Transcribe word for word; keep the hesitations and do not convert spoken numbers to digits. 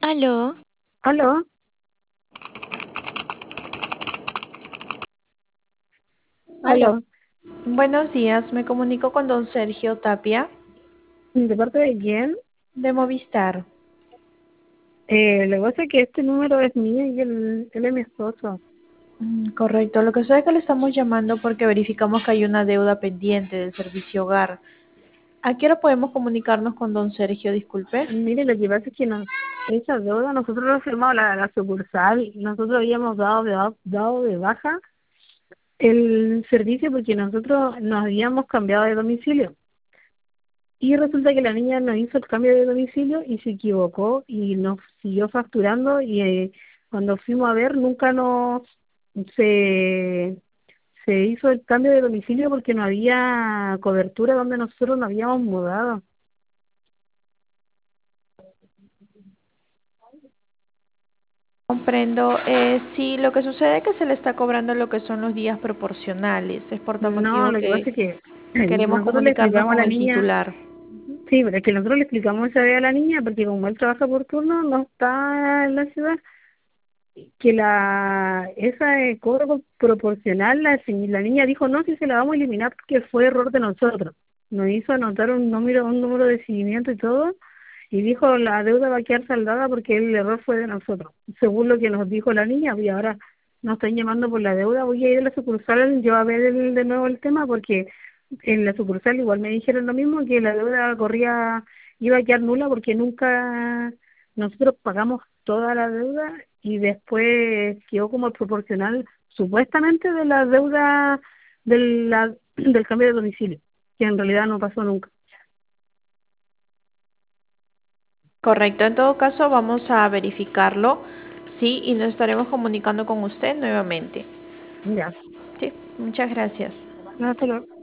Aló, ¿Aló? Aló, ¿Aló? buenos días, me comunico con don Sergio Tapia ¿De parte de quién? de Movistar. Eh, lo que pasa es que este número es mío y él, él es mi esposo. Mm, correcto, lo que sucede es que le estamos llamando porque verificamos que hay una deuda pendiente del servicio hogar. ¿A qué hora podemos comunicarnos con don Sergio? Disculpe. Mire, lo que pasa es que nos, esa deuda nosotros lo firmamos la, la sucursal. Nosotros habíamos dado de, ba- dado de baja el servicio porque nosotros nos habíamos cambiado de domicilio. Y resulta que la niña nos hizo el cambio de domicilio y se equivocó y nos siguió facturando y eh, cuando fuimos a ver nunca nos se se hizo el cambio de domicilio porque no había cobertura donde nosotros nos habíamos mudado. Comprendo. Eh, sí, lo que sucede es que se le está cobrando lo que son los días proporcionales. Es por tal No, motivo lo que que pasa es que queremos nosotros le comunicarnos explicamos a con la el niña, titular. sí, pero es que nosotros le explicamos esa vez a la niña porque como él trabaja por turno, no está en la ciudad, que la esa eh, cobro proporcional, la, si- la niña dijo, no, si se la vamos a eliminar porque fue error de nosotros. Nos hizo anotar un número, un número de seguimiento y todo, y dijo, la deuda va a quedar saldada porque el error fue de nosotros, según lo que nos dijo la niña, y ahora nos están llamando por la deuda. Voy a ir a la sucursal yo a ver el- de nuevo el tema porque en la sucursal igual me dijeron lo mismo, que la deuda corría, iba a quedar nula porque nunca nosotros pagamos toda la deuda y después quedó como proporcional supuestamente de la deuda de la, del cambio de domicilio, que en realidad no pasó nunca. Correcto, en todo caso vamos a verificarlo, sí, y nos estaremos comunicando con usted nuevamente. Ya, Sí, muchas gracias. no, hasta luego.